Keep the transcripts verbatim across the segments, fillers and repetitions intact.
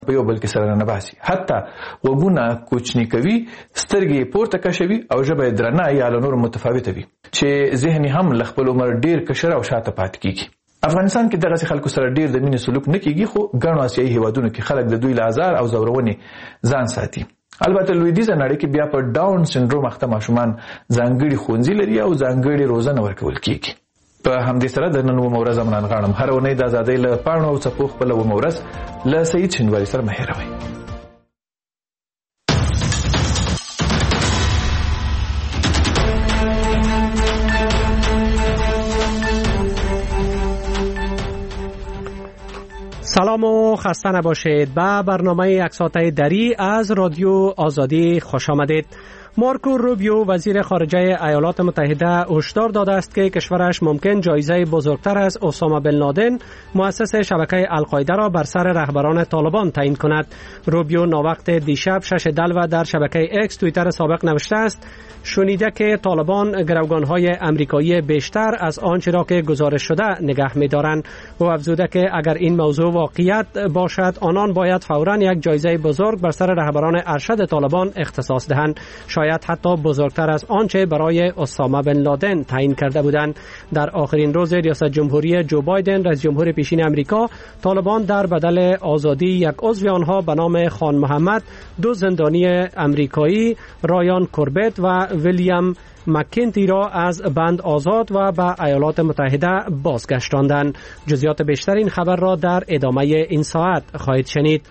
په یو بل کې سره نه باسي، حتی وګونه کوچنی کوي، سترګې پورته کشوي او ژبه درنه یا له نور متفاوته وي چې ذهني هم له خپل عمر ډیر کشر او شاته پات کیږي. افغانستان کې دغه خلکو سره ډیر د مینې سلوک نه کیږي، خو ګڼو آسیایي هیوادونو کې خلک د دوی له آزار او زورونې ځان ساتي. البته لویدیځه نړۍ کې بیا په ډاون سنډروم اخته ماشومان ځانګړي ښوونځي لري او ځانګړي روزنه ورکول کیږي. په همدې سره د نن ومه ورځ منان غاړم هر اونۍ د ازادۍ له پاڼو او څپو خپله ومه ورځ له سعید شینواري سره مه هېروئ. سلام و خسته نباشید. به برنامه اکساته دری از رادیو آزادی خوش آمدید. مارکو روبیو وزیر خارجه ایالات متحده هشدار داده است که کشورش ممکن جایزه بزرگتر از اسامه بن لادن مؤسس شبکه القاعده را بر سر رهبران طالبان تعیین کند. روبیو ناوقت دیشب شش دلو در شبکه اکس توییتر سابق نوشته است شنیده که طالبان گروگانهای امریکایی بیشتر از آنچه را که گزارش شده نگه می‌دارند و افزوده که اگر این موضوع واقعیت باشد آنان باید فوراً یک جایزه بزرگ بر سر رهبران ارشد طالبان اختصاص دهند، شاید حتی بزرگتر از آنچه برای اسامه بن لادن تعیین کرده بودند. در آخرین روز ریاست جمهوری جو بایدن رئیس جمهور پیشین امریکا، طالبان در بدل آزادی یک عضو آنها به نام خان محمد دو زندانی امریکایی رایان کوربت و ویلیام مکینتی را از بند آزاد و به ایالات متحده بازگشتاندند. جزئیات بیشتر این خبر را در ادامه این ساعت خواهید شنید.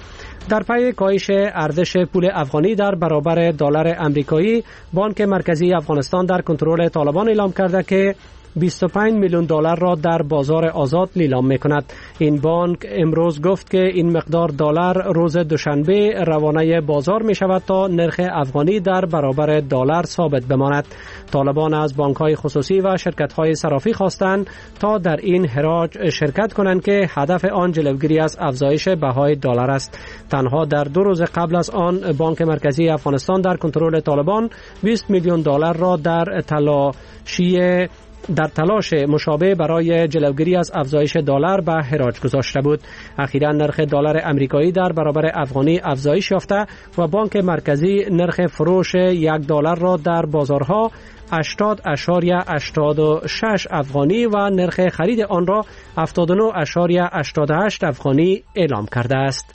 در پی کاهش ارزش پول افغانی در برابر دلار امریکایی، بانک مرکزی افغانستان در کنترل طالبان اعلام کرده که بیست و پنج میلیون دلار را در بازار آزاد لیلام می‌کند. این بانک امروز گفت که این مقدار دلار روز دوشنبه روانه بازار می‌شود تا نرخ افغانی در برابر دلار ثابت بماند. طالبان از بانک‌های خصوصی و شرکت‌های صرافی خواستند تا در این حراج شرکت کنند که هدف آن جلوگیری از افزایش بهای دلار است. تنها در دو روز قبل از آن بانک مرکزی افغانستان در کنترل طالبان بیست میلیون دلار را در تلاشی در تلاش مشابه برای جلوگیری از افزایش دلار به حراج گذاشته بود. اخیراً نرخ دلار امریکایی در برابر افغانی افزایش یافته و بانک مرکزی نرخ فروش یک دلار را در بازارها هشتاد اشاریه هشتاد و شش افغانی و نرخ خرید آن را هفتاد و نه اشاریه هشتاد و هشت افغانی اعلام کرده است.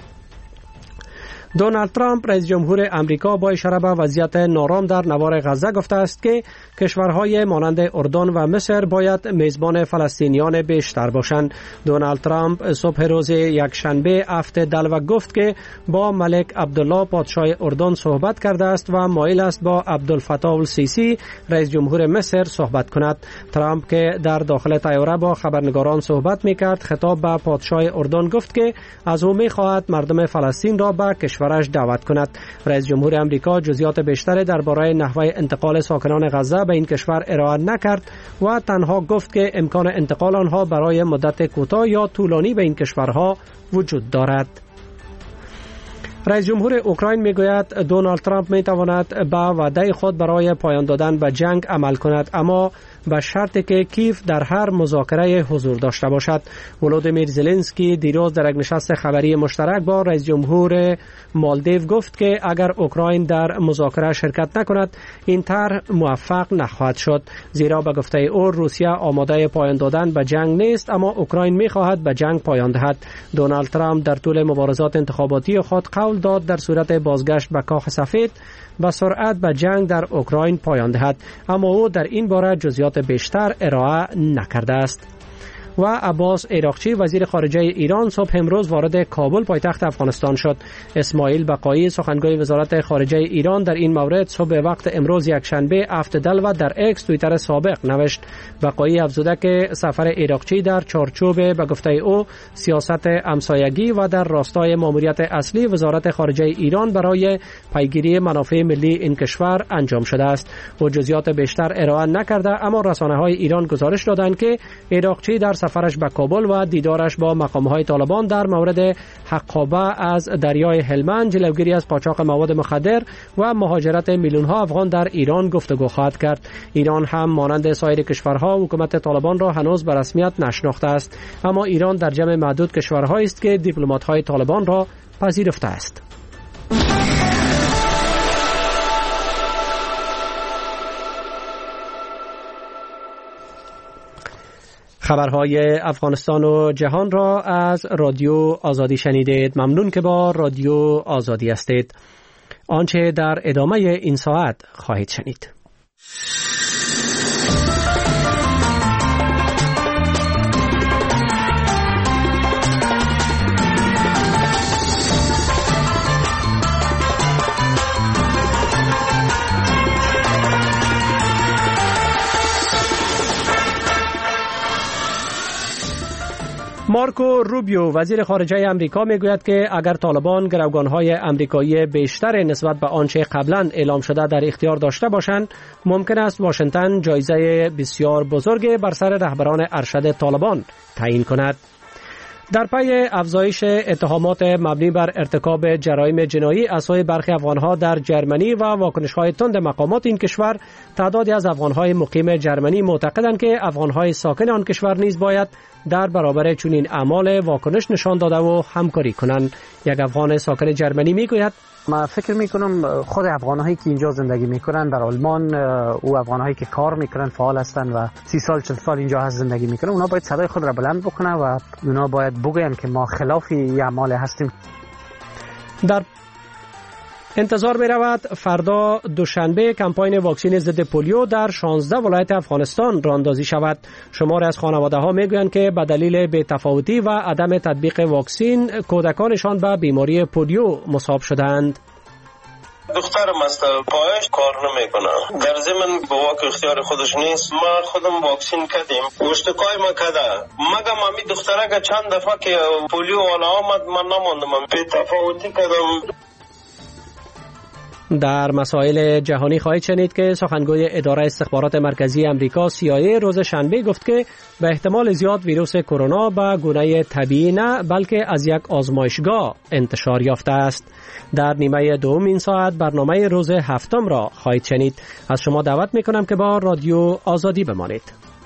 دونالد ترامپ رئیس جمهور امریکا با اشاره به وضعیت نارام در نوار غزه گفته است که کشورهای مانند اردن و مصر باید میزبان فلسطینیان بیشتر باشند. دونالد ترامپ صبح روز یکشنبه هفته دلو گفت که با ملک عبدالله پادشاه اردن صحبت کرده است و مایل است با عبدالفتاح السیسی رئیس جمهور مصر صحبت کند. ترامپ که در داخل طیاره با خبرنگاران صحبت میکرد خطاب به پادشاه اردن گفت که از او میخواهد مردم فلسطین را به کشورش دعوت کند. رئیس جمهور امریکا جزئیات بیشتری درباره نحوه انتقال ساکنان غزه به این کشور ارائه نکرد و تنها گفت که امکان انتقال آنها برای مدت کوتاه یا طولانی به این کشورها وجود دارد. رئیس جمهور اوکراین میگوید دونالد ترامپ میتواند به وعده خود برای پایان دادن به جنگ عمل کند، اما به شرطی که کیف در هر مذاکره حضور داشته باشد. ولودیمیر زلنسکی دیروز در یک نشست خبری مشترک با رئیس جمهور مالدیو گفت که اگر اوکراین در مذاکره شرکت نکند این طرح موفق نخواهد شد، زیرا به گفته او روسیه آماده پایان دادن به جنگ نیست، اما اوکراین میخواهد به جنگ پایان دهد. دونالد ترامپ در طول مبارزات انتخاباتی خود قول داد در صورت بازگشت به کاخ سفید با سرعت به جنگ در اوکراین پایان دهد، اما او در این باره جزئیات بیشتر ارائه نکرده است. و عباس عراقچی وزیر خارجه ایران صبح امروز وارد کابل پایتخت افغانستان شد. اسماعیل بقایی سخنگوی وزارت خارجه ایران در این مورد صبح وقت امروز یکشنبه هفت دلو در اکس توییتر سابق نوشت. بقایی افزوده که سفر عراقچی در چارچوب به گفته او سیاست همسایگی و در راستای ماموریت اصلی وزارت خارجه ایران برای پیگیری منافع ملی این کشور انجام شده است. او جزئیات بیشتر ارائه نکرده، اما رسانه‌های ایران گزارش دادند که عراقچی در سفرش به کابل و دیدارش با مقام‌های طالبان در مورد حقابه از دریای هلمند، جلوگیری از قاچاق مواد مخدر و مهاجرت میلیون‌ها افغان در ایران گفتگو خواهد کرد. ایران هم مانند سایر کشورها حکومت طالبان را هنوز به رسمیت نشناخته است، اما ایران در جمع معدود کشورهایی است که دیپلمات‌های طالبان را پذیرفته است. خبرهای افغانستان و جهان را از رادیو آزادی شنیدید. ممنون که با رادیو آزادی هستید. آنچه در ادامه این ساعت خواهید شنید: مارکو روبیو وزیر خارجه امریکا میگوید که اگر طالبان گروگانهای امریکایی بیشتر نسبت به آنچه قبلا اعلام شده در اختیار داشته باشند، ممکن است واشنگتن جایزه بسیار بزرگی بر سر رهبران ارشد طالبان تعیین کند. در پی افزایش اتهامات مبنی بر ارتکاب جرایم جنایی از سوی برخی افغانها در جرمنی و واکنش‌های تند مقامات این کشور، تعدادی از افغانهای مقیم جرمنی معتقدند که افغانهای ساکن آن کشور نیز باید در برابر چنین اعمال واکنش نشان داده و همکاری کنند. یک افغان ساکن جرمنی میگوید: ما فکر میکنم خود افغانهایی که اینجا زندگی میکنن در آلمان و افغانهایی که کار میکنن، فعال هستن و سی سال چل سال اینجا هست زندگی میکنن، اونا باید صدای خود را بلند بکنن و اونا باید بگوین که ما خلاف این اعمال هستیم. در انتظار می رود فردا دوشنبه کمپاین واکسین ضد پولیو در شانزده ولایت افغانستان راه اندازی شود. شماری از خانواده ها می گویند که به دلیل بی‌تفاوتی و عدم تطبیق واکسین کودکانشان به بیماری پولیو مصاب شدند. دخترم است، پایش کار نمیکنه، در ضمن به واقع اختیار خودش نیست. ما خودم واکسین کردیم، اشتکای ما کرده، مگم امی دختره که چند دفعه که پولیو والا آمد من نماندم، بی‌تفاوتی کردم. در مسائل جهانی خواهید شنید که سخنگوی اداره استخبارات مرکزی امریکا سی آی ای روز شنبه گفت که به احتمال زیاد ویروس کرونا به گونه طبیعی نه بلکه از یک آزمایشگاه انتشار یافته است. در نیمه دوم این ساعت برنامه روز هفتم را خواهید شنید. از شما دعوت میکنم که با رادیو آزادی بمانید.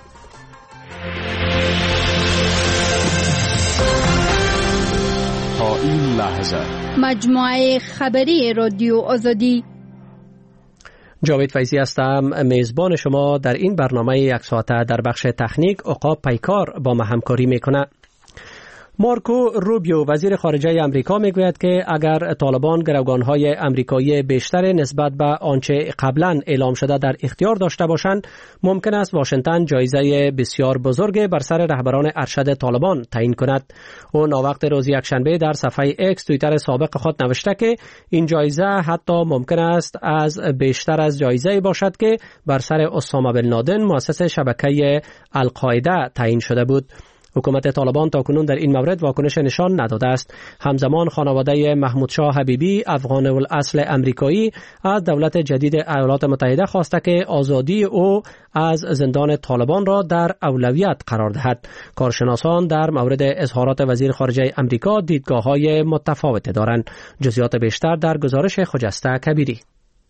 تا این لحظه مجموعه خبری رادیو آزادی. جاوید فیضی هستم، میزبان شما در این برنامه یک ساعته. در بخش تکنیک عقاب پیکار با ما همکاری میکنه. مارکو روبیو وزیر خارجه امریکا میگوید که اگر طالبان گروگانهای امریکایی بیشتر نسبت به آنچه قبلا اعلام شده در اختیار داشته باشند، ممکن است واشنگتن جایزه بسیار بزرگ بر سر رهبران ارشد طالبان تعیین کند. او ناوقت روز یکشنبه در صفحه اکس توییتر سابق خود نوشته که این جایزه حتی ممکن است از بیشتر از جایزه باشد که بر سر اسامه بن لادن مؤسس شبکه القاعده تعیین شده بود. حکومت طالبان تاکنون در این مورد واکنش نشان نداده است. همزمان خانواده محمود شاه حبیبی افغان الاصل امریکایی از دولت جدید ایالات متحده خواسته که آزادی او از زندان طالبان را در اولویت قرار دهد. کارشناسان در مورد اظهارات وزیر خارجه امریکا دیدگاه‌های متفاوت دارند. جزئیات بیشتر در گزارش خجسته کبیری.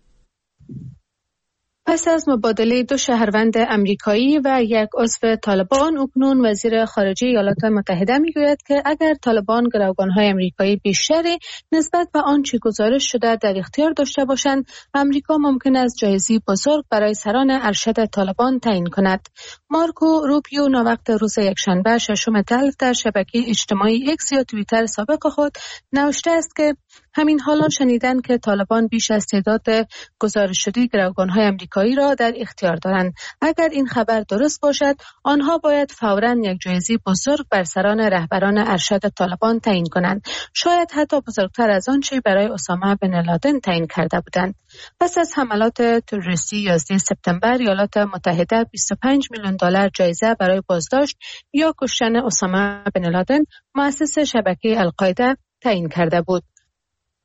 پس از مبادله دو شهروند امریکایی و یک عضو طالبان، اکنون وزیر خارجه ایالات متحده میگوید که اگر طالبان گروگانهای امریکایی بیشتری نسبت به آنچه گزارش شده در اختیار داشته باشند، امریکا ممکن است جایزه بزرگ برای سران ارشد طالبان تعیین کند. مارکو روبیو ناوقت روز یکشنبه ششم تلف در شبکه اجتماعی اکس یا توییتر سابق خود نوشته است که همین حالا شنیدن که طالبان بیش از تعداد گزارش شده گروگانهای امریکایی را در اختیار دارند. اگر این خبر درست باشد، آنها باید فوراً یک جایزه بزرگ بر سران رهبران ارشد طالبان تعیین کنند، شاید حتی بزرگتر از آنچه برای اسامه بن لادن تعیین کرده بودند. پس از حملات تروریستی یازده سپتامبر، ایالات متحده بیست و پنج میلیون دلار جایزه برای بازداشت یا کشتن اسامه بن لادن مؤسس شبکه القاعده تعیین کرده بود.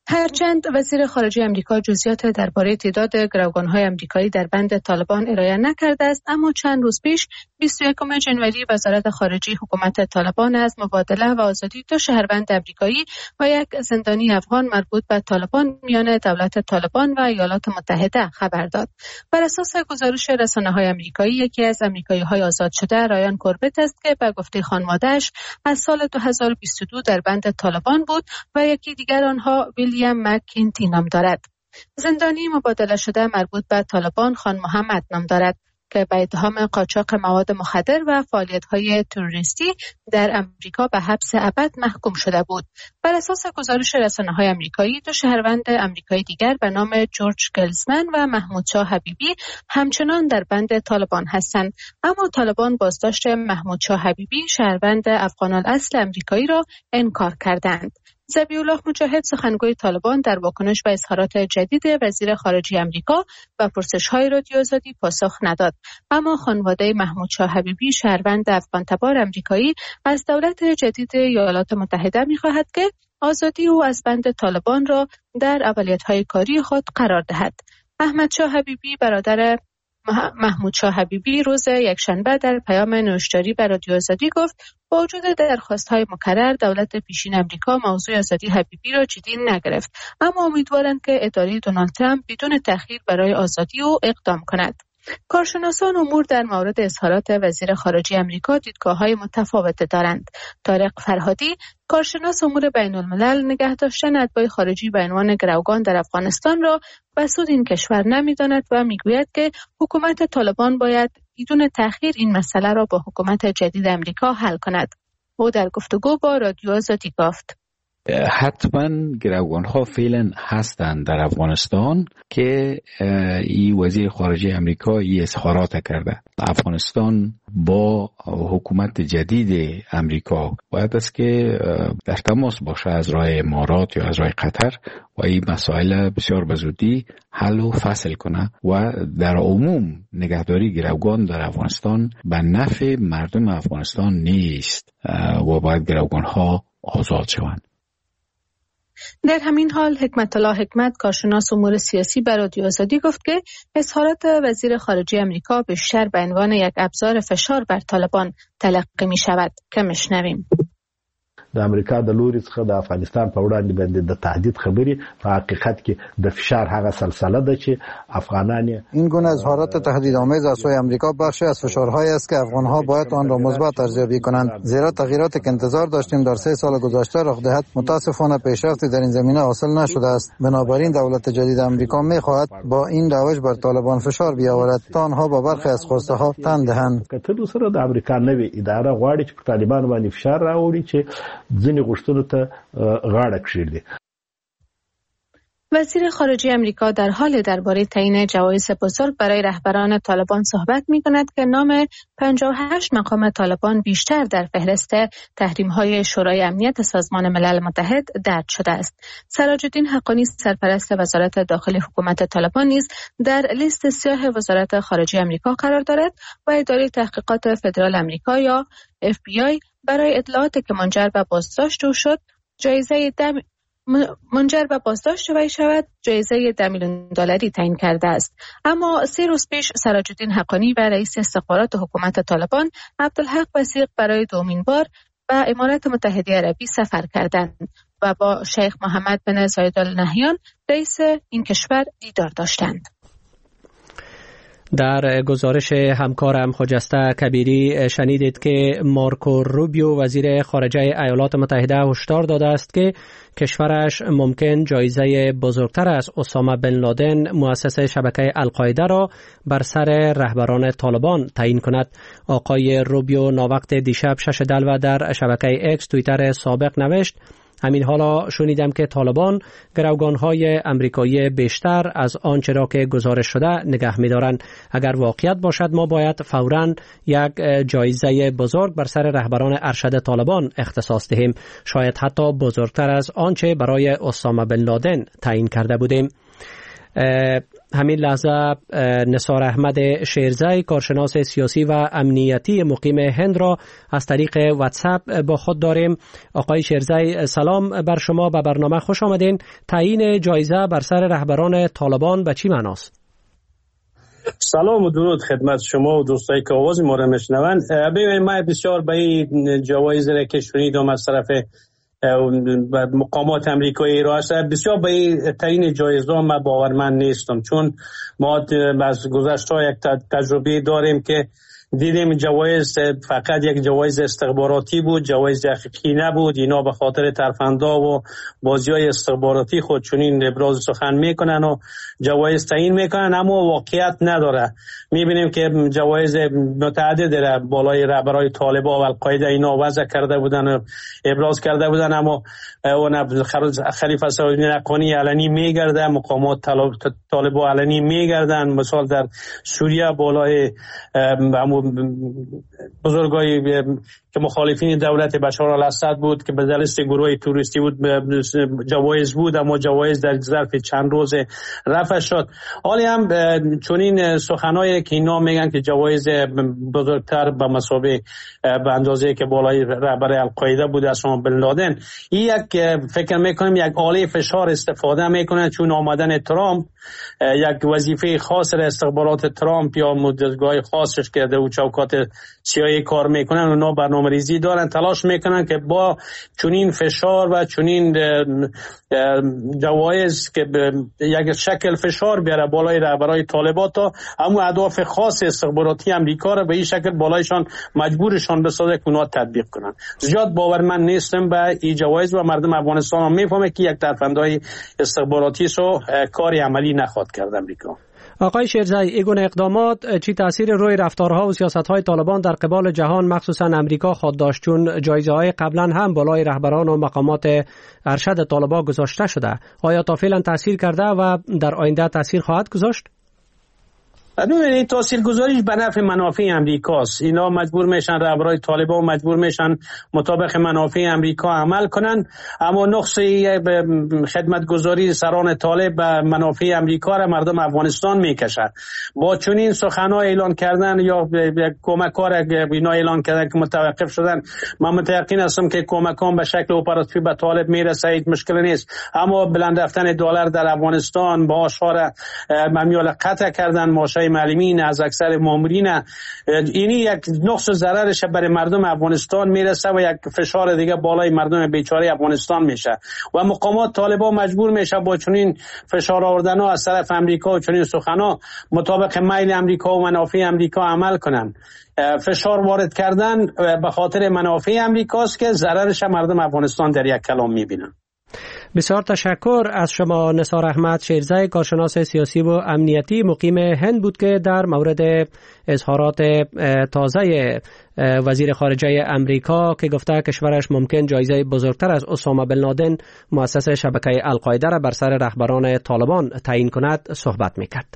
هرچند وزیر خارجه آمریکا جزئیات درباره تعداد گروگان‌های آمریکایی در بند طالبان ارائه نکرده است، اما چند روز پیش بیست و یکم ژانویه وزارت خارجه حکومت طالبان از مبادله و آزادی دو شهروند آمریکایی و یک زندانی افغان مربوط به طالبان میان دولت طالبان و ایالات متحده خبر داد. بر اساس گزارش رسانه‌های آمریکایی، یکی از آمریکایی‌های آزاد شده رایان کوربت است که به گفته خانواده‌اش از سال دو هزار و بیست و دو در بند طالبان بود و یکی دیگر آنها ویلیام مک‌کینتی نام دارد. زندانی مبادله شده مربوط به طالبان خان محمد نام دارد که به اتهام قاچاق مواد مخدر و فعالیت‌های تروریستی در امریکا به حبس ابد محکوم شده بود. بر اساس گزارش رسانه‌های آمریکایی، دو شهروند آمریکایی دیگر به نام جورج گلزمن و محمود شاه حبیبی همچنان در بند طالبان هستند، اما طالبان بازداشت محمود شاه حبیبی شهروند افغان الاصل آمریکایی را انکار کردند. ذبیح‌الله مجاهد سخنگوی طالبان در واکنش به اظهارات جدید وزیر خارجه آمریکا و پرسش‌های رادیو آزادی پاسخ نداد، اما خانواده محمود شاه حبیبی شهروند افغان تبار آمریکایی از دولت جدید ایالات متحده می‌خواهد که آزادی او از بند طالبان را در اولویت‌های کاری خود قرار دهد. احمد شاه حبیبی برادر محمود شاه حبیبی روز یکشنبه در پیام نوشتاری به رادیو آزادی گفت با وجود درخواست‌های مکرر دولت پیشین آمریکا موضوع آزادی حبیبی را جدی نگرفت، اما امیدوارند که اداره دونالد ترامپ بدون تأخیر برای آزادی او اقدام کند. کارشناسان امور در مورد اظهارات وزیر خارجه آمریکا دیدگاه‌های متفاوت دارند. طارق فرهادی، کارشناس امور بین الملل، نگه داشتن اتباع خارجی به عنوان گروگان در افغانستان را بسود این کشور نمی‌داند و می‌گوید که حکومت طالبان باید بدون تأخیر این مسئله را با حکومت جدید آمریکا حل کند. او در گفتگو با رادیو آزادی گفت: حتما گروگان ها فعلا هستند در افغانستان که این وزیر خارجه امریکا این اظهارات کرده. افغانستان با حکومت جدید امریکا باید است که در تماس باشه از راه امارات یا از راه قطر و این مسائل بسیار بزودی حل و فصل کنه و در عموم نگهداری گروگان در افغانستان به نفع مردم افغانستان نیست و باید گروگان ها آزاد شوند. در همین حال حکمت الله حکمت، کارشناس امور سیاسی، به رادیو آزادی گفت که اظهارات وزیر خارجه آمریکا بیشتر به عنوان یک ابزار فشار بر طالبان تلقی می شود که میشنویم. د امریکا د لوري څخه د افغانستان په وړاندې باندې د تهدید خبري په حقیقت کې د فشار هغه سلسله ده چې افغانان این گونه اظهارات تهدیدآمیز از سوی امریکا بخشی از فشارهایی است که افغان‌ها باید آن را مثبت ارزیابی کنند، زیرا تغییراتی که انتظار داشتیم در سه سال گذشته رخ دهد متاسفانه پیشرفتی در این زمینه حاصل نشده است. بنابراین دولت جدید امریکا می‌خواهد با این روش بر طالبان فشار بیاورد تا آنها با برخی از خواسته‌ها تن دهند. که تر سره د امریکا نوې اداره غواړي چې طالبان باندې فشار راوړي چې ځینې غوښتنو ته غاړه کښیږدي. وزیر خارجه آمریکا در حال درباره تعیین جوایز بزرگ برای رهبران طالبان صحبت می‌کند که نام پنجاه و هشت مقام طالبان بیشتر در فهرست تحریم‌های شورای امنیت سازمان ملل متحد درج شده است. سراج الدین حقانی، سرپرست وزارت داخلی حکومت طالبان، نیز در لیست سیاه وزارت خارجه آمریکا قرار دارد و اداره تحقیقات فدرال آمریکا یا اف بی آی برای اطلاعاتی که منجر به بازداشت او شد جایزه دم منجر به بازداشت وی شود جایزه ده میلیون دلاری تعیین کرده است. اما سه روز پیش سراج الدین حقانی و رئیس استخبارات حکومت طالبان عبدالحق وثیق برای دومین بار به امارات متحده عربی سفر کردند و با شیخ محمد بن زاید آل نهیان رئیس این کشور دیدار داشتند. در گزارش همکارم خجسته کبیری شنیدید که مارکو روبیو وزیر خارجه ایالات متحده هشدار داده است که کشورش ممکن جایزه بزرگتر از اسامه بن لادن مؤسس شبکه القاعده را بر سر رهبران طالبان تعیین کند. آقای روبیو ناوقت دیشب شش دلو در شبکه اکس توییتر سابق نوشت: همین حالا شنیدم که طالبان گروگان‌های امریکایی بیشتر از آنچه را که گزارش شده نگه می‌دارند. اگر واقعیت باشد ما باید فوراً یک جایزه بزرگ بر سر رهبران ارشد طالبان اختصاص دهیم، شاید حتی بزرگتر از آنچه برای اسامه بن لادن تعیین کرده بودیم. همین لحظه نثار احمد شیرزی کارشناس سیاسی و امنیتی مقیم هند را از طریق واتساپ با خود داریم. آقای شیرزی سلام بر شما، به برنامه خوش آمدین. تعیین جایزه بر سر رهبران طالبان به چی معناست؟ سلام و درود خدمت شما و دوستایی که آواز ما را میشنوند. ببینید من بسیار به این جوایز را که شنیدم از طرف مقامات امریکایی را است، بسیار به این تعیین جایزه ما باورمند نیستم، چون ما از گذشته یک تجربه داریم که دیدیم جوایز فقط یک جوایز استخباراتی بود، جوایز حقیقی نبود. اینا به خاطر ترفندا و بازی‌های استخباراتی خود چنین ابراز سخن میکنن و جوایز تعیین میکنن، اما واقعیت نداره. میبینیم که جوایز متعدد را بالای رهبرای طالبان و القاعده اینا وضع کرده بودن و ابراز کرده بودن، اما اون خلیفه سعودی نقانی علنی میگردن، مقامات طالبان علنی میگردن. مثال در سوریه بالای بزرگای که مخالفین دولت بشار الاسد بود که به دلیل گروه توریستی بود جوایز بود، اما جوایز در ظرف چند روز رفع شد. حالی هم چون این سخنایی که اینا میگن که جوایز بزرگتر به مثابه به اندازه که بالای رهبر القاعده بود اسامه بن لادن، این یک فکر میکنم یک آله فشار استفاده میکنن، چون آمدن ترامپ یک وظیفه خاص را استخبارات ترامپ یا مدتگاه خاصش که در چوکات سیایی کار میکنن، اونا برنامه ریزی دارن، تلاش میکنن که با چنین فشار و چنین جوایز که یک شکل فشار بیاره بالای رهبرای طالبان تا همون اهداف خاص استخباراتی امریکا را به این شکل بالایشان مجبورشان بسازه که اونا تطبیق کنن. زیاد باورمند نیستم به این جوایز و مردم افغانستان هم میفهمه که یک ترفندهای استخباراتی سو کاری عملی نخواد کرد امریکا. آقای شیرزی، این گونه اقدامات چی تاثیر روی رفتارها و سیاست‌های طالبان در قبال جهان مخصوصا امریکا خواهد داشت، چون جایزه‌های قبلا هم بالای رهبران و مقامات ارشد طالبان گذاشته شده؟ آیا تا فعلا تاثیر کرده و در آینده تاثیر خواهد گذاشت؟ بدون تاثیرگذاریش به نفع منافع امریکاست. اینا مجبور میشن، رهبرای طالبان مجبور میشن مطابق منافع امریکا عمل کنن، اما نقص خدمتگذاری سران طالب به منافع امریکا را مردم افغانستان میکشن. با چنین سخن‌ها اعلان کردن یا کمک‌ها اینا اعلان کردن که متوقف شدن، من متأکد هستم که کمک‌ها به شکل اپراتیو به طالب میرسه، هیچ مشکلی نیست. اما بلند رفتن دلار در افغانستان با اشاره ممیال قطع کردن ماشه معلمین از اکثر مامورین، اینی یک نقص ضررش برای مردم افغانستان میرسه و یک فشار دیگه بالای مردم بیچاره افغانستان میشه و مقامات طالبان مجبور میشه با چنین فشار آوردن ها از طرف امریکا و چنین سخنا مطابق میل امریکا و منافع امریکا عمل کنن. فشار وارد کردن به خاطر منافع امریکاست که ضررش مردم افغانستان در یک کلام میبینن. بسیار تشکر از شما. نثار احمد شیرزی کارشناس سیاسی و امنیتی مقیم هند بود که در مورد اظهارات تازه وزیر خارجه امریکا که گفته کشورش ممکن جایزه بزرگتر از اسامه بن لادن مؤسس شبکه القاعده را بر سر رهبران طالبان تعیین کند صحبت میکرد.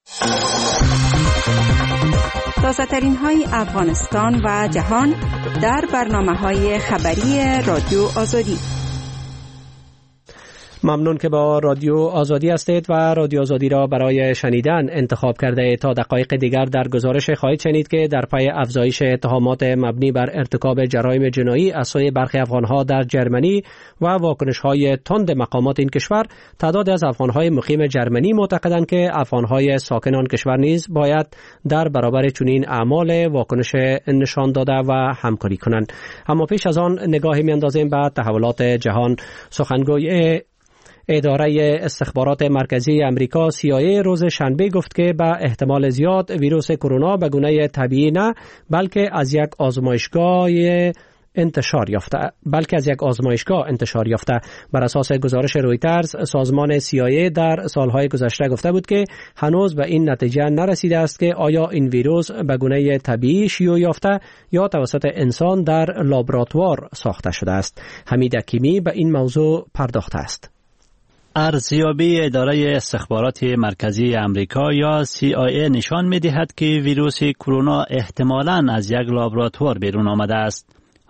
تازه ترین های افغانستان و جهان در برنامه های خبری رادیو آزادی. ممنون که با رادیو آزادی هستید و رادیو آزادی را برای شنیدن انتخاب کرده. تا دقایق دیگر در گزارش خواهید شنید که در پی افزایش اتهامات مبنی بر ارتکاب جرایم جنایی از سوی برخی افغانها در جرمنی و واکنش‌های تند مقامات این کشور، تعداد از افغانهای مقیم جرمنی معتقدند که افغانهای ساکن آن کشور نیز باید در برابر چنین اعمال واکنش نشان داده و همکاری کنند. اما پیش از آن نگاهی می‌اندازیم به تحولات جهان. سخنگوی اداره استخبارات مرکزی امریکا سی آی ای روز شنبه گفت که به احتمال زیاد ویروس کرونا به گونه طبیعی نه بلکه از یک آزمایشگاه انتشار یافته بلکه از یک آزمایشگاه انتشار یافته. بر اساس گزارش رویترز، سازمان سی آی ای در سالهای گذشته گفته بود که هنوز به این نتیجه نرسیده است که آیا این ویروس به گونه طبیعی شیوع یافته یا توسط انسان در لابراتوار ساخته شده است. حمید حکیمی به این موضوع پرداخته است. ارزیابی اداره استخبارات مرکزی امریکا یا سی آی ای نشان می‌دهد که ویروس کرونا احتمالاً از یک لابراتوار بیرون آمده است.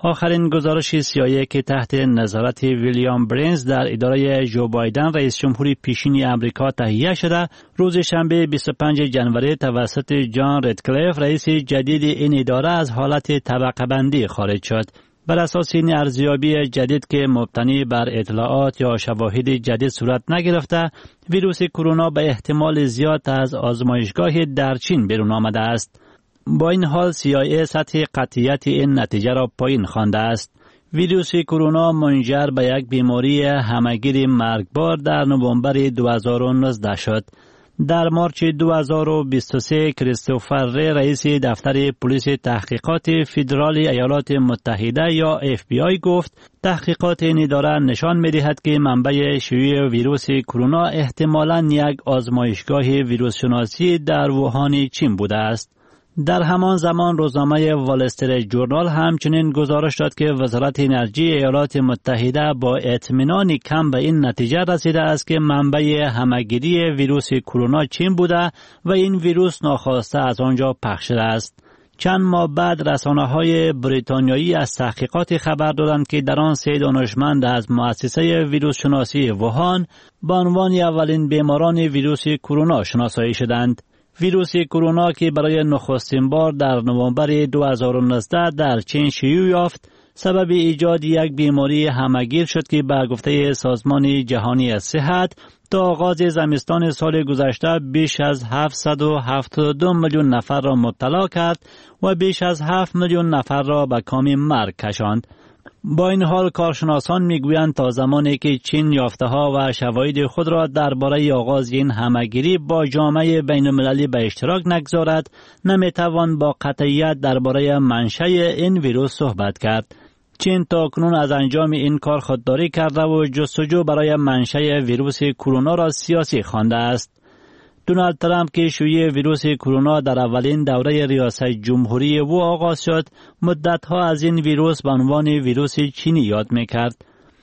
آخرین گزارش سی آی ای که تحت نظارت ویلیام برنز در اداره جو بایدن رئیس جمهوری پیشین امریکا تهیه شده، روز شنبه بیست و پنجم ژانویه توسط جان ردکلیف رئیس جدید این اداره از حالت طبقه بندی خارج شد. بر اساس این ارزیابی جدید که مبتنی بر اطلاعات یا شواهد جدید صورت نگرفته، ویروس کرونا به احتمال زیاد از آزمایشگاه در چین بیرون آمده است. با این حال سی آی ای سطح قطعیت این نتیجه را پایین خوانده است. ویروس کرونا منجر به یک بیماری همهگیر مرگبار در نوامبر دو هزار و نوزده شد. در مارچ دو هزار و بیست و سه کریستوفر ری رئیس دفتر پلیس تحقیقات فدرال ایالات متحده یا اف بی آی گفت تحقیقات این اداره نشان می‌دهد که منبع شیوع ویروس کرونا احتمالاً یک آزمایشگاه ویروس شناسی در ووهان چین بوده است. در همان زمان روزنامه وال استریت جورنال همچنین گزارش داد که وزارت انرژی ایالات متحده با اطمینان کم به این نتیجه رسیده است که منبع همهگیری ویروس کرونا چین بوده و این ویروس ناخواسته از آنجا پخش شده است. چند ماه بعد رسانه‌های بریتانیایی از تحقیقات خبر دادند که در آن سه دانشمند از مؤسسه ویروس شناسی ووهان به عنوان اولین بیماران ویروس کرونا شناسایی شدند. ویروس کرونا که برای نخستین بار در نوامبر دو هزار و نوزده در چین شیوع یافت، سبب ایجاد یک بیماری همهگیر شد که به گفته سازمان جهانی صحت تا آغاز زمستان سال گذشته بیش از هفتصد و هفتاد و دو میلیون نفر را مبتلا کرد و بیش از هفت میلیون نفر را به کام مرگ کشاند. با این حال کارشناسان میگویند تا زمانی که چین یافته‌ها و شواهد خود را درباره آغاز این همهگیری با جامعه بین‌المللی به اشتراک نگذارد، نمیتوان با قطعیت درباره منشأ این ویروس صحبت کرد. چین تاکنون از انجام این کار خودداری کرده و جستجو برای منشأ ویروس کرونا را سیاسی خوانده است. دونالد ترامپ که شیوع ویروس کرونا در اولین دوره ریاست جمهوری او آغاز شد، مدتها از این ویروس به عنوان ویروس چینی یاد میکرد.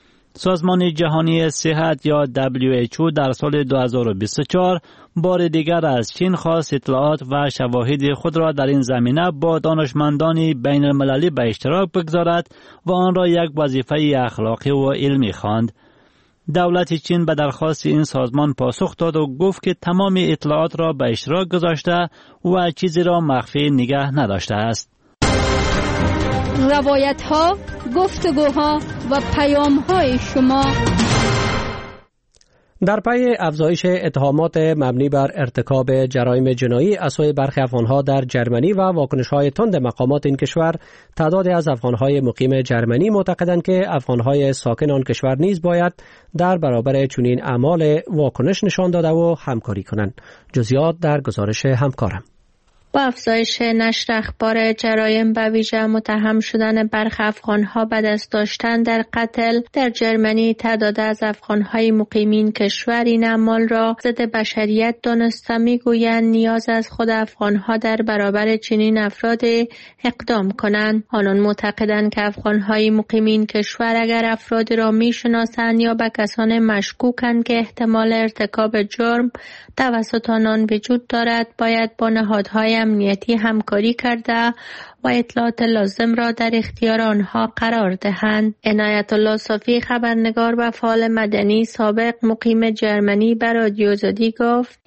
سازمان جهانی صحت یا دبلیو اچ او در سال دو هزار و بیست و چهار بار دیگر از چین خواست اطلاعات و شواهد خود را در این زمینه با دانشمندان بین المللی به اشتراک بگذارد و آن را یک وظیفه اخلاقی و علمی خواند. دولت چین به درخواست این سازمان پاسخ داد و گفت که تمام اطلاعات را به اشتراک گذاشته و چیزی را مخفی نگه نداشته است. روایت ها، گفتگوها و پیام های شما در پی افزایش اتهامات مبنی بر ارتکاب جرایم جنایی از سوی برخی افغانها در جرمنی و واکنش‌های تند مقامات این کشور، تعدادی از افغانهای مقیم جرمنی معتقدند که افغانهای ساکن آن کشور نیز باید در برابر چنین اعمال واکنش نشان داده و همکاری کنند. جزئیات در گزارش همکارم. با افزایش نشر اخبار جرایم به ویژه متهم شدن برخی افغانها به دست داشتن در قتل در جرمنی، تعداد از افغانهای مقیمین کشور این اعمال را ضد بشریت دانسته میگویند نیاز از خود افغانها در برابر چنین افراد اقدام کنند. آنان معتقدند که افغانهای مقیمین کشور اگر افراد را میشناسند یا به کسان مشکوکند که احتمال ارتکاب جرم توسط آنان وجود دارد، باید با نهادهای امنیتی همکاری کرده و اطلاعات لازم را در اختیار آنها قرار دهند. عنایت الله صافی، خبرنگار و فعال مدنی سابق مقیم جرمنی، به رادیو آزادی گفت: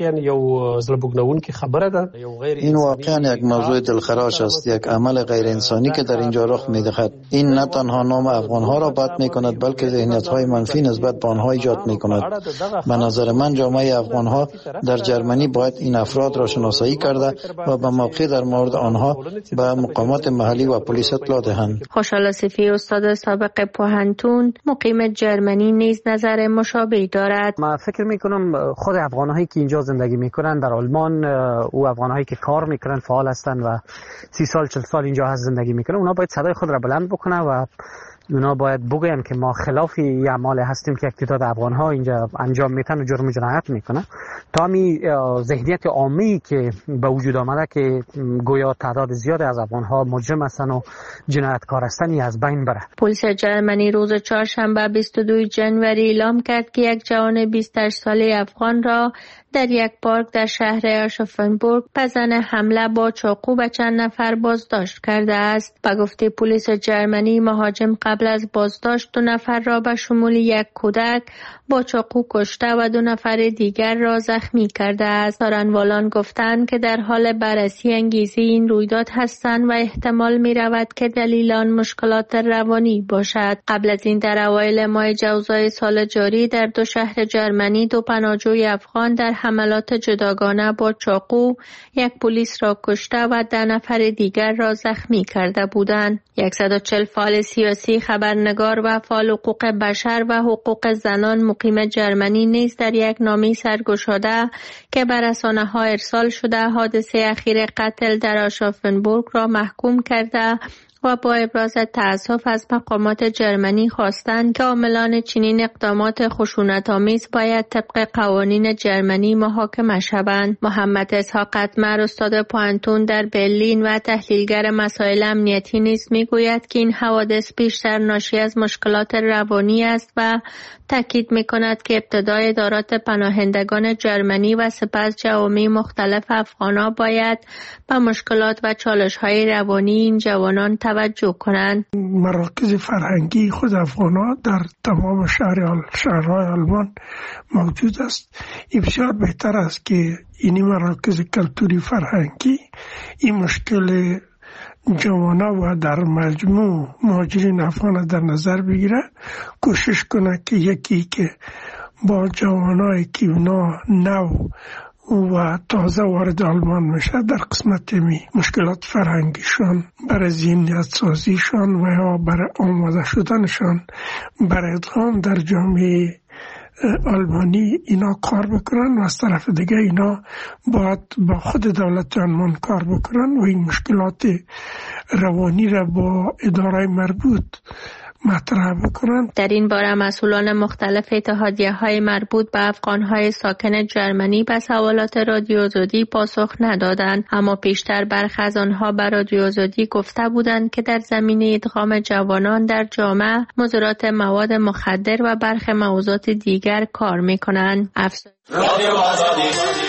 این واقعا یک موضوع دلخراش است، یک عمل غیر انسانی که در اینجا رخ می‌دهد. این نه تنها نام افغان‌ها را بد می‌کند، بلکه ذهنیت‌های منفی نسبت به آنها ایجاد می‌کند. به نظر من جامعه افغان‌ها در جرمنی باید این افراد را شناسایی کرده و به موقع در مورد آنها به مقامات محلی و پلیس اطلاع دهند. خوشحال صفی، استاد سابق پوهنتون مقیم جرمنی، نیز نظر مشابهی دارد. من فکر میکنم خود افغانهایی که اینجا زندگی میکنن در آلمان و افغانهایی که کار میکنن، فعال هستن و سی سال چل سال اینجا هست زندگی میکنن، اونا باید صدای خود را بلند بکنن و اونا باید بگوین که ما خلاف این اعمال هستیم که یک تعداد افغان ها اینجا انجام میتن و جرم جنایت میکنن. تا می ذهنیت عامی که به وجود آمده که گویا تعداد زیادی از افغان ها مجرم هستن و جنایتکار هستن از بین بره. پلیس جرمنی روز چهارشنبه بیست و دوم ژانویه اعلام کرد که یک جوان بیست و هشت ساله افغان را در یک پارک در شهر آشوفنبورگ بزن حمله با چاقو به چند نفر بازداشت کرده است. به گفته پلیس جرمنی مهاجم قبل از بازداشت دو نفر را به شمول یک کودک با چاقو کشته و دو نفر دیگر را زخمی کرده است. سارنوالان گفتند که در حال بررسی انگیزه این رویداد هستند و احتمال می رود که دلیل آن مشکلات روانی باشد. قبل از این در اوایل ماه جوزای سال جاری در دو شهر جرمنی دو پناهجوی افغان در حملات جداگانه با چاقو یک پلیس را کشته و ده نفر دیگر را زخمی کرده بودند. صد و چهل فعال سیاسی، خبرنگار و فعال حقوق بشر و حقوق زنان مقیم جرمنی نیز در یک نامه سرگشاده که به رسانه‌ها ارسال شده حادثه اخیر قتل در آشوفنبورگ را محکوم کرده و با ابراز تأسف از مقامات جرمنی خواستند که عاملان چنین اقدامات خشونت‌آمیز باید طبق قوانین جرمنی محاکمه شوند. محمد اسحاق قطمر، استاد پوهنتون در برلین و تحلیلگر مسائل امنیتی نیز میگوید که این حوادث بیشتر ناشی از مشکلات روانی است و تاکید میکند که ابتدای ادارات پناهندگان جرمنی و سپس جوامع مختلف افغان‌ها باید به مشکلات و چالش‌های روانی این جوانان توجه کنند. مراکز فرهنگی خود افغان‌ها در تمام شهر شهرهای آلمان موجود است. این بسیار بهتر است که این مراکز کلتوری فرهنگی این مشکل جوانا و در مجموع مهاجرین افغان در نظر بگیره، کوشش کنه که یکی که با جوانایی که اونا نو و تازه وارد آلمان میشه در قسمت می مشکلات فرهنگیشان برای ذهنیت سازیشان و یا برای آماده شدنشان برای ادغام در جامعه آلمانی اینا کار بکنن و از طرف دیگه اینا باید با خود دولت آلمان کار بکنن و این مشکلات روانی را با اداره مربوط مطرح بکنن. در این باره مسئولان مختلف اتحادیه‌های مربوط به افغان‌های ساکن جرمنی به سوالات رادیو آزادی پاسخ ندادند، اما پیشتر برخی از آنها به رادیو آزادی گفته بودند که در زمینه ادغام جوانان در جامعه، مضرات مواد مخدر و برخی موضوعات دیگر کار می‌کنند. افسر رادیو آزادی.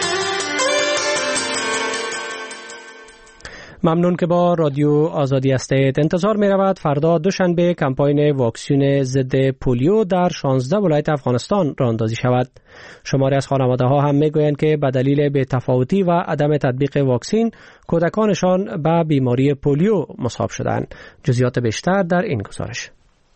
ممنون که با رادیو آزادی هستید. انتظار می رود فردا دوشنبه کمپاین واکسین ضد پولیو در شانزده ولایت افغانستان راه اندازی شود. شماری از خانواده ها هم می گویند که به دلیل بی‌تفاوتی و عدم تطبیق واکسین کودکانشان به بیماری پولیو مصاب شدند. جزئیات بیشتر در این گزارش.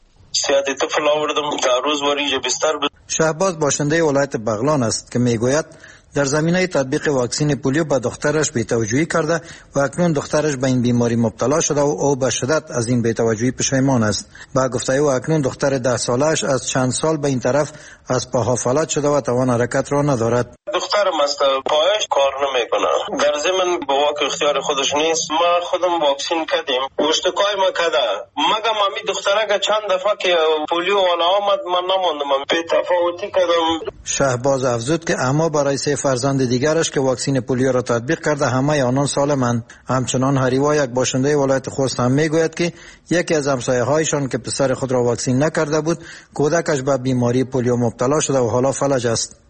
شهباز باشنده ولایت بغلان است که می گوید در زمینه تطبیق واکسن پولیو به دخترش بی‌توجهی کرده و اکنون دخترش به این بیماری مبتلا شده و او به شدت از این بی‌توجهی پشیمان است. با گفته او اکنون دختر ده سالش از چند سال به این طرف از پاها فلج شده و توان حرکت را ندارد. دخترم است، پایش کار نمیکنه. در ضمن به واقع اختیار خودش نیست. ما خودم واکسین کردیم، اشتکای ما کرده. مگه مامی دخترک چند دفعه که پولیو والا آمد من نماندم، بی‌تفاوتی کردم. شهباز افزود که اما برای سه فرزند دیگرش که واکسن پولیو را تطبیق کرده همه آنان سالمند. همچنان هریوا، یک باشنده ولایت خوست، هم میگوید که یکی از همسایه‌هایشان که پسر خود را واکسین نکرده بود کودکش به بیماری پولیو مبتلا شده و حالا فلج است.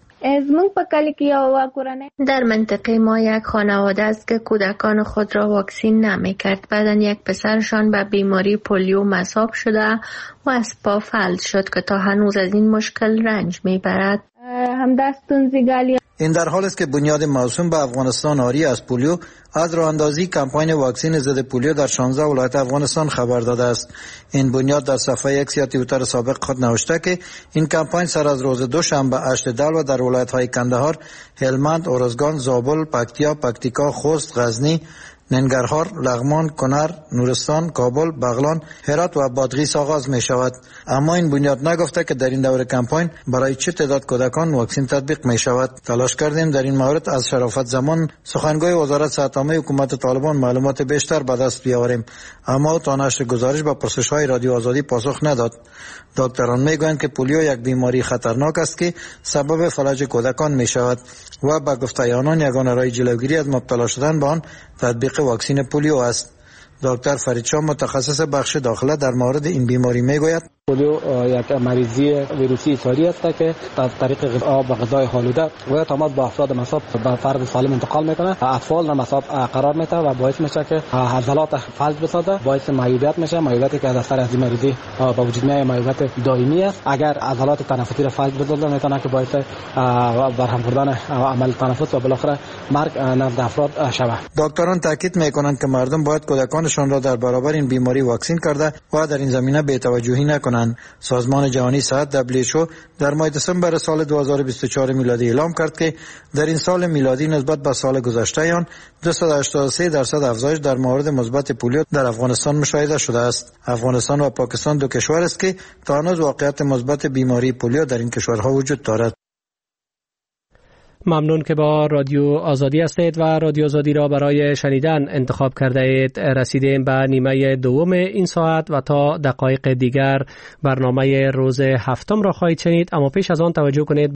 در منطقه ما یک خانواده است که کودکان خود را واکسین نمی‌کرد. بعداً یک پسرشان به بیماری پولیو مصاب شده و از پا فلج شد که تا هنوز از این مشکل رنج میبرد. این در حال است که بنیاد موسوم به افغانستان آری از پولیو از راه اندازی کمپاین واکسن ضد پولیو در شانزده ولایت افغانستان خبر داده است. این بنیاد در صفحه اکس یا توییتر سابق خود نوشته که این کمپاین سر از روز دوشنبه هشت دلو در ولایت‌های کندهار، هلمند، ارزگان، زابل، پکتیا، پکتیکا، خوست، غزنی، ننگرهار، لغمان، کنر، نورستان، کابل، بغلان، هرات و بادغیس آغاز می شود. اما این بنیاد نگفته که در این دور کمپاین برای چه تعداد کودکان واکسن تطبیق می شود. تلاش کردیم در این مورد از شرافت زمان سخنگوی وزارت صحت عامه حکومت طالبان معلومات بیشتر به دست بیاوریم، اما تا نشر گزارش به پرسش‌های رادیو آزادی پاسخ نداد. دکتران میگویند که پولیو یک بیماری خطرناک است که سبب فلج کودکان می شود و به گفته آنان یگانه راه جلوگیری از مبتلا شدن به آن تطبیق واکسن پولیو است. دکتر فریدشاه متخصص بخش داخله در مورد این بیماری میگوید پولیو یک مریضی ویروسی ساری است که از طریق آب و غذای آلوده و تماس با افراد مصاب به فرد سالم انتقال میکنه. اطفال در مصاب قرار میده و باعث میشه که عضلات فلج بسازه، باعث معیوبیت میشه. معیوبیتی که از اثر از این مریضی با وجود میاد معیوبیت دائمی است. اگر عضلات تنفسی را فلج بسازه میتونه که باعث برهم خوردن عمل تنفس و بالاخره مرگ نزد افراد شود. دکتران تاکید میکنند که مردم باید کودکانشان را در برابر این بیماری واکسین کرده و در این زمینه بی‌توجهی نکنند. سازمان جهانی صحت دبلیو اچ او در ماه دسامبر سال دو هزار و بیست و چهار میلادی اعلام کرد که در این سال میلادی نسبت به سال گذشته آن دویست و هشتاد و سه درصد افزایش در مورد مثبت پولیو در افغانستان مشاهده شده است. افغانستان و پاکستان دو کشور است که تا هنوز واقعیت مثبت بیماری پولیو در این کشورها وجود دارد. ممنون که با رادیو آزادی هستید و رادیو آزادی را برای شنیدن انتخاب کرده اید. رسیدیم به نیمه دوم این ساعت و تا دقایق دیگر برنامه روز هفتم را خواهید شنید، اما پیش از آن توجه کنید